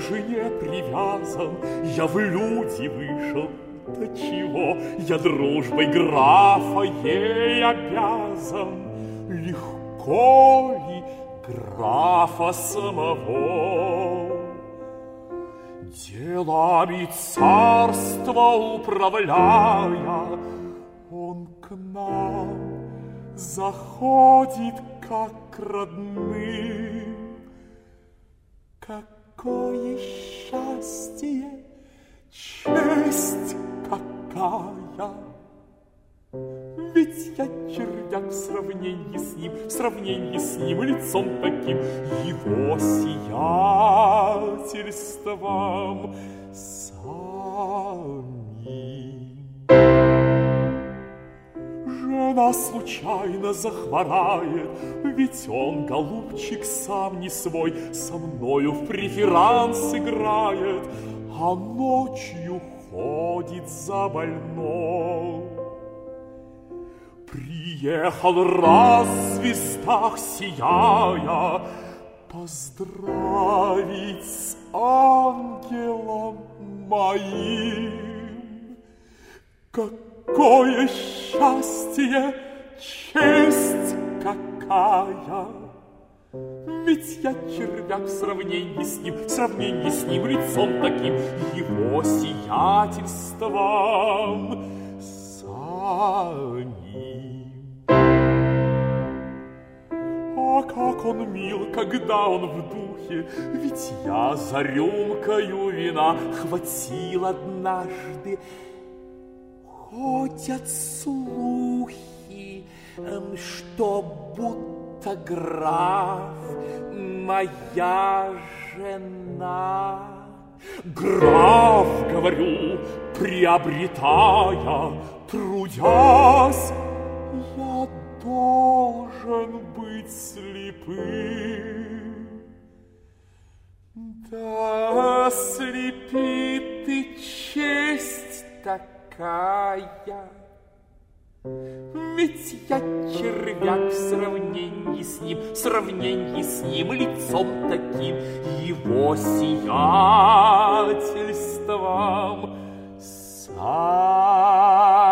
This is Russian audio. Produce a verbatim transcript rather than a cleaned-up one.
жене привязан, я в люди вышел. Да чего я дружбой графа ей обязан? Легко ли графа самого делами царства управляя, он к нам заходит как к родным? Какое счастье, честь какая! Ведь я червяк в сравнении с ним, в сравнении с ним лицом таким, его сиятельством самим. Жена случайно захворает, ведь он, голубчик, сам не свой, со мною в преферанс играет, а ночью ходит за больной. Приехал раз в звездах сияя поздравить с ангелом моим. Какое счастье, честь какая! Ведь я червяк в сравнении с ним, в сравнении с ним лицом таким, его сиятельством самим. А как он мил, когда он в духе, ведь я за рюмкою вина хватил однажды. Ходят слухи, что будто граф моя жена. Граф, говорю, приобретая, трудясь, я должен быть слепым. Да слепит и честь такая, ведь я червяк в сравнении с ним, в сравнении с ним лицом таким, его сиятельством. Сам